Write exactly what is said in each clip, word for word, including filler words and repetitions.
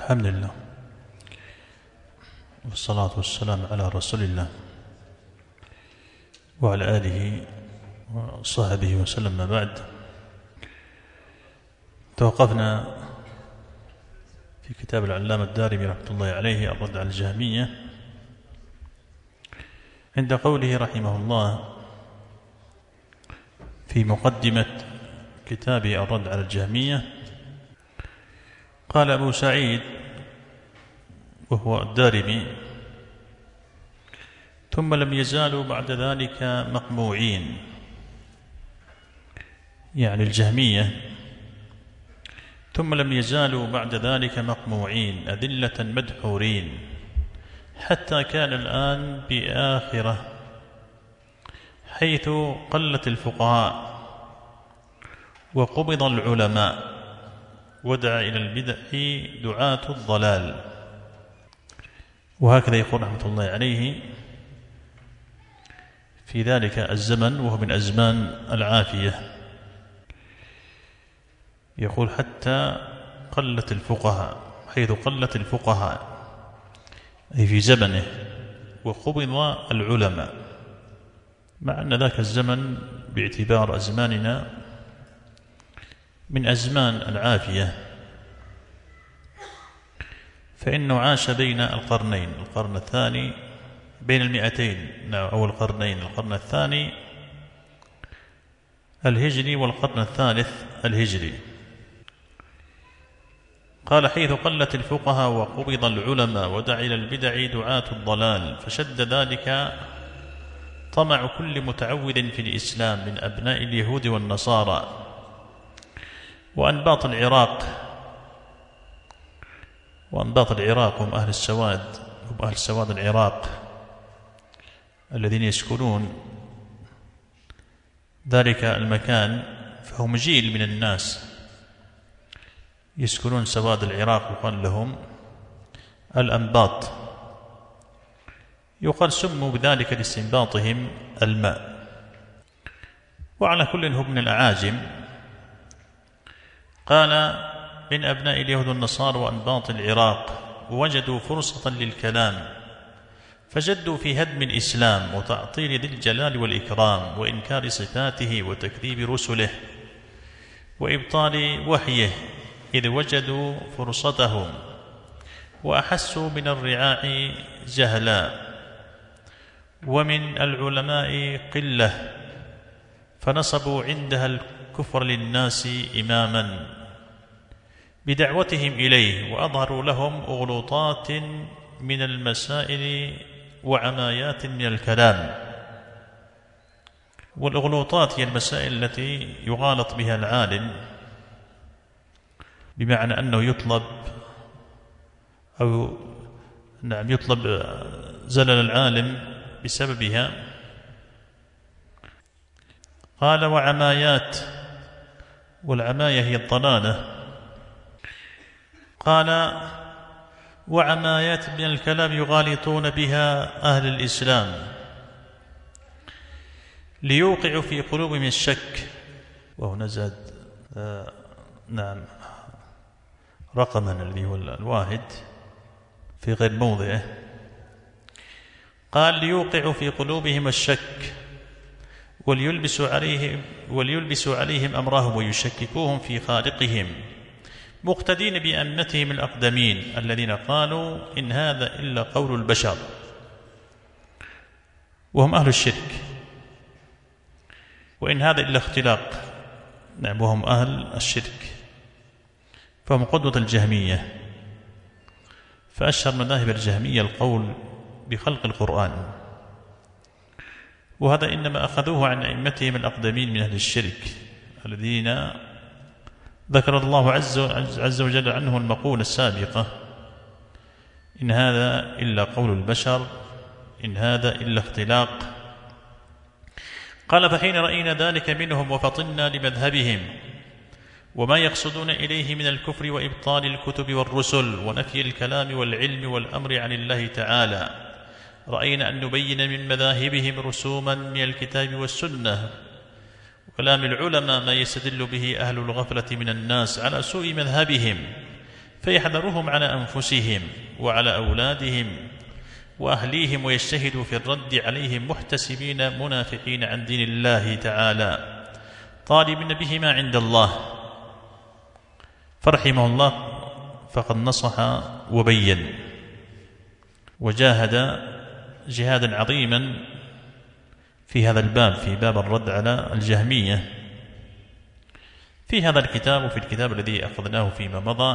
الحمد لله والصلاة والسلام على رسول الله وعلى آله وصحبه وسلم. ما بعد، توقفنا في كتاب العلامة الدارمي رحمة الله عليه الرد على الجهمية عند قوله رحمه الله في مقدمة كتابه الرد على الجهمية: قال أبو سعيد وهو الدارمي: ثم لم يزالوا بعد ذلك مقموعين، يعني الجهمية، ثم لم يزالوا بعد ذلك مقموعين أذلة مدحورين، حتى كان الآن بآخرة، حيث قلت الفقهاء وقبض العلماء ودعا إلى البدع دعاة الضلال. وهكذا يقول رحمة الله عليه في ذلك الزمن، وهو من أزمان العافية، يقول: حتى قلت الفقهاء، حيث قلت الفقهاء أي في زمنه، وقبض العلماء، مع أن ذاك الزمن باعتبار أزماننا من أزمان العافية، فإنه عاش بين القرنين، القرن الثاني بين المئتين أو القرنين، القرن الثاني الهجري والقرن الثالث الهجري. قال: حيث قلت الفقهاء وقبض العلماء ودعا إلى البدع دعاة الضلال، فشد ذلك طمع كل متعوذ في الإسلام من أبناء اليهود والنصارى وأنباط العراق، وأنباط العراق هم أهل السواد، هم أهل سواد العراق الذين يسكنون ذلك المكان، فهم جيل من الناس يسكنون سواد العراق، يقال لهم الأنباط، يقال سموا بذلك لاستنباطهم الماء. وعلى كل هم من الأعاجم. قال: من أبناء اليهود والنصارى وأنباط العراق، ووجدوا فرصة للكلام، فجدوا في هدم الإسلام وتعطيل ذي الجلال والإكرام وإنكار صفاته وتكذيب رسله وإبطال وحيه، إذ وجدوا فرصتهم وأحسوا من الرعاع جهلا ومن العلماء قلة، فنصبوا عندها الكفر للناس إماما بدعوتهم إليه، وأظهروا لهم أغلوطات من المسائل وعمايات من الكلام. والأغلوطات هي المسائل التي يغالط بها العالم، بمعنى أنه يطلب أو نعم يطلب زلل العالم بسببها. قال: وعمايات، والعماية هي الضلالة. قال: وعمايات من الكلام يغالطون بها أهل الإسلام ليوقعوا في قلوبهم الشك. وهنا زاد آه نعم رقما الذي هو الواحد في غير موضعه. قال: ليوقعوا في قلوبهم الشك وليلبسوا عليهم وليلبسوا عليهم أمرهم ويشككوهم في خالقهم، مقتدين بأئمتهم الأقدمين الذين قالوا: إن هذا إلا قول البشر، وهم أهل الشرك، وإن هذا إلا اختلاق، نعم، وهم أهل الشرك، فهم قدوة الجهمية. فأشهر مذاهب الجهمية القول بخلق القرآن، وهذا إنما أخذوه عن أئمتهم الأقدمين من أهل الشرك الذين ذكر الله عز, عز وجل عنه المقولة السابقة: إن هذا إلا قول البشر، إن هذا إلا اختلاق. قال: فحين رأينا ذلك منهم وفطنا لمذهبهم وما يقصدون إليه من الكفر وإبطال الكتب والرسل ونفي الكلام والعلم والأمر عن الله تعالى، رأينا أن نبين من مذاهبهم رسوما من الكتاب والسنة وكلام العلماء ما يستدل به أهل الغفلة من الناس على سوء مذهبهم، فيحذرهم على أنفسهم وعلى أولادهم وأهليهم، ويجتهدوا في الرد عليهم محتسبين منافقين عن دين الله تعالى طالبين بهما عند الله. فرحمه الله فقد نصح وبين وجاهد جهادا عظيما في هذا الباب، في باب الرد على الجهمية، في هذا الكتاب وفي الكتاب الذي أخذناه فيما مضى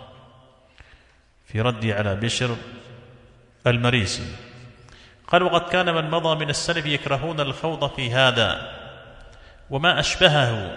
في رد على بشر المريسي. قال: وقد كان من مضى من السلف يكرهون الخوض في هذا وما أشبهه،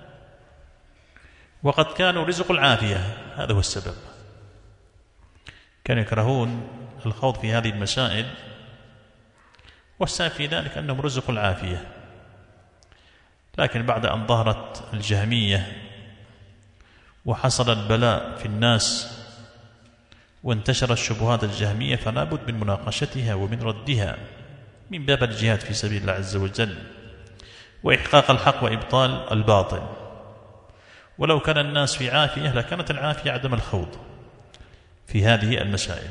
وقد كانوا رزق العافية. هذا هو السبب، كانوا يكرهون الخوض في هذه المسائل، والسبب في ذلك أنهم رزق العافية. لكن بعد أن ظهرت الجهمية وحصل البلاء في الناس وانتشرت الشبهات الجهمية، فلا بد من مناقشتها ومن ردها من باب الجهاد في سبيل الله عز وجل وإحقاق الحق وإبطال الباطل. ولو كان الناس في عافية لكانت العافية عدم الخوض في هذه المسائل.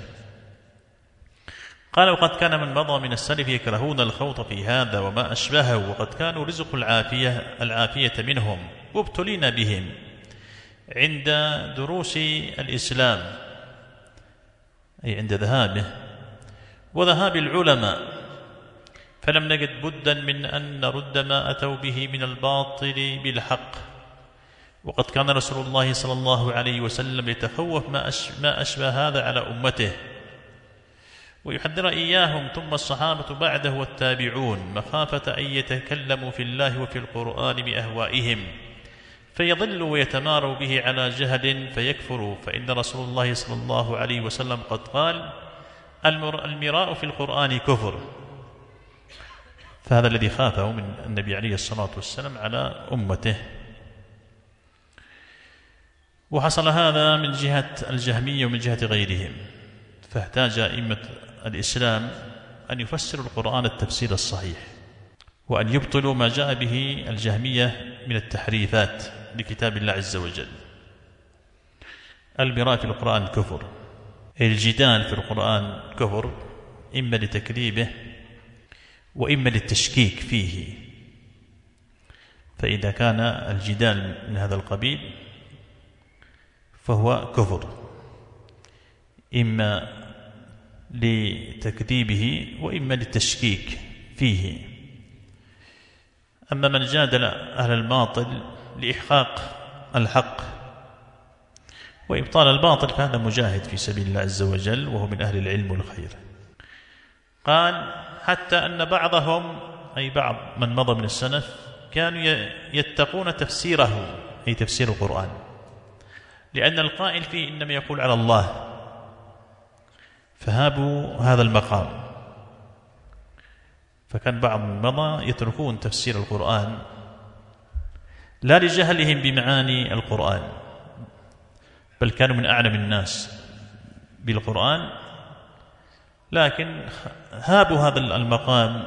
قال: وقد كان من مضى من السلف يكرهون الخوض في هذا وما أشبهه، وقد كانوا رزق العافية العافية منهم وابتلينا بهم عند دروس الإسلام، أي عند ذهابه وذهاب العلماء، فلم نجد بدا من أن نرد ما أتوا به من الباطل بالحق. وقد كان رسول الله صلى الله عليه وسلم يتخوف ما أشبه هذا على أمته ويحذر إياهم، ثم الصحابة بعده والتابعون، مخافة أن يتكلموا في الله وفي القرآن بأهوائهم فيضلوا ويتماروا به على جهل فيكفروا، فإن رسول الله صلى الله عليه وسلم قد قال: المراء في القرآن كفر. فهذا الذي خافه من النبي عليه الصلاة والسلام على أمته. وحصل هذا من جهة الجهمية ومن جهة غيرهم، فاحتاج أئمة الإسلام أن يفسروا القرآن التفسير الصحيح، وأن يبطلوا ما جاء به الجهمية من التحريفات لكتاب الله عز وجل. المراء في القرآن كفر، الجدال في القرآن كفر، إما لتكذيبه وإما للتشكيك فيه. فإذا كان الجدال من هذا القبيل فهو كفر، إما لتكذيبه وإما للتشكيك فيه. أما من جادل أهل الباطل لإحقاق الحق وإبطال الباطل فهذا مجاهد في سبيل الله عز وجل، وهو من أهل العلم والخير. قال: حتى أن بعضهم، أي بعض من مضى من السلف، كانوا يتقون تفسيره، أي تفسير القرآن، لأن القائل فيه إنما يقول على الله، فهابوا هذا المقام. فكان بعض من مضى يتركون تفسير القرآن لا لجهلهم بمعاني القرآن، بل كانوا من أعلم الناس بالقرآن، لكن هابوا هذا المقام.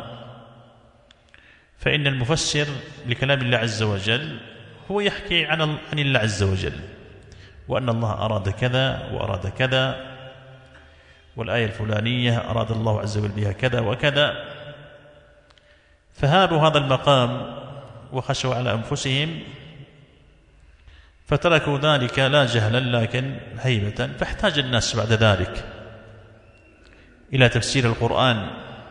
فإن المفسر لكلام الله عز وجل هو يحكي عن عن الله عز وجل، وأن الله أراد كذا وأراد كذا، والآية الفلانية أراد الله عز وجل بها كذا وكذا. فهابوا هذا المقام وخشوا على أنفسهم فتركوا ذلك لا جهلا لكن هيبة. فاحتاج الناس بعد ذلك إلى تفسير القرآن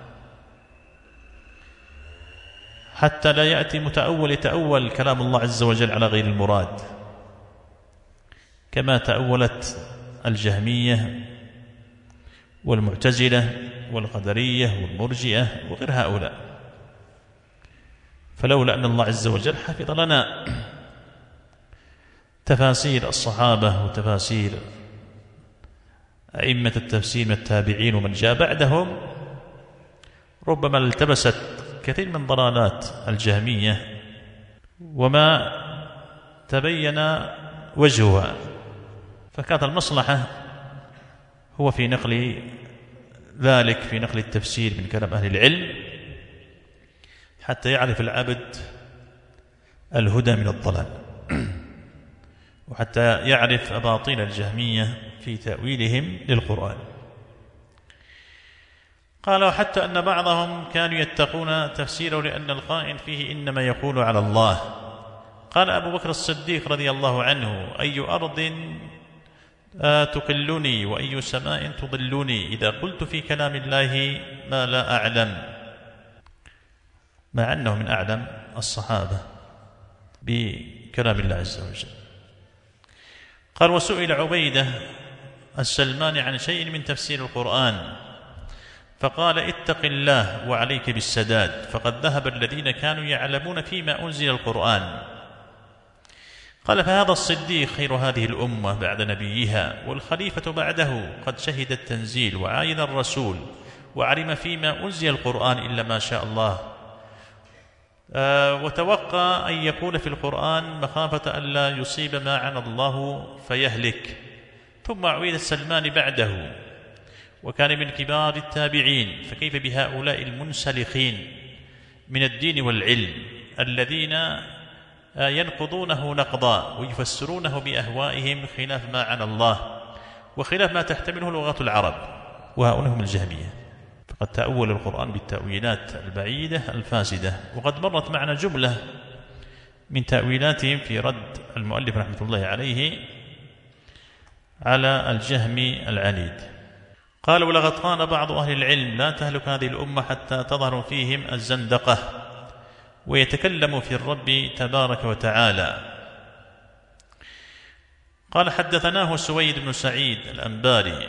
حتى لا يأتي متأول يتأول كلام الله عز وجل على غير المراد، كما تأولت الجهمية والمعتزلة والقدرية والمرجئة وغير هؤلاء. فلولا أن الله عز وجل حفظ لنا تفاسير الصحابة وتفاسير أئمة التفسير من التابعين ومن جاء بعدهم، ربما التبست كثير من ضلالات الجهمية وما تبين وجهها. فكانت المصلحة هو في نقل ذلك، في نقل التفسير من كلام أهل العلم، حتى يعرف العبد الهدى من الضلال. وحتى يعرف أباطيل الجهمية في تأويلهم للقرآن. قال: وحتى أن بعضهم كانوا يتقون تفسيره لأن القائل فيه إنما يقول على الله. قال أبو بكر الصديق رضي الله عنه: أي أرض تقلني وأي سماء تضلني إذا قلت في كلام الله ما لا أعلم، مع أنه من أعلم الصحابة بكلام الله عز وجل. قال: وسئل عبيدة السلماني عن شيء من تفسير القرآن فقال: اتق الله وعليك بالسداد، فقد ذهب الذين كانوا يعلمون فيما أنزل القرآن. قال: فهذا الصديق خير هذه الأمة بعد نبيها، والخليفة بعده قد شهد التنزيل وعاين الرسول وعلم فيما أنزل القرآن إلا ما شاء الله، أه وتوقع أن يقول في القرآن مخافة أن لا يصيب ما عنى الله فيهلك. ثم عبيد السلمان بعده وكان من كبار التابعين، فكيف بهؤلاء المنسلخين من الدين والعلم الذين ينقضونه نقضا ويفسرونه بأهوائهم خلاف ما عنى الله وخلاف ما تحتمله لغة العرب، وهؤلاء هم الجهمية. فقد تأول القرآن بالتأويلات البعيدة الفاسدة، وقد مرت معنا جملة من تأويلاتهم في رد المؤلف رحمة الله عليه على الجهم العنيد. قال: ولقد قال بعض أهل العلم لا تهلك هذه الأمة حتى تظهر فيهم الزندقة ويتكلم في الرب تبارك وتعالى. قال: حدثناه سويد بن سعيد الأنباري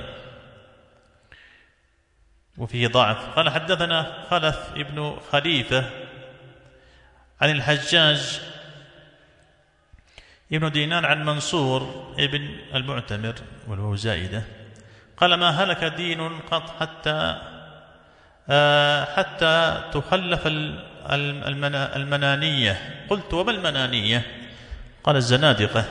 وفيه ضعف. قال: حدثنا خلف ابن خليفة عن الحجاج ابن دينار عن منصور ابن المعتمر وله زائدة. قال: ما هلك دين قط حتى حتى تخلف المنانية. قلت: وما المنانية؟ قال: الزنادقة.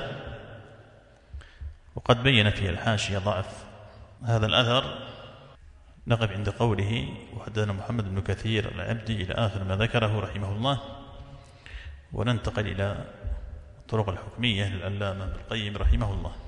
وقد بين في الحاشية ضعف هذا الأثر. نقف عند قوله: وحدثنا محمد بن كثير العبدي إلى آخر ما ذكره رحمه الله، وننتقل إلى الطرق الحكمية للعلامة ابن القيم رحمه الله.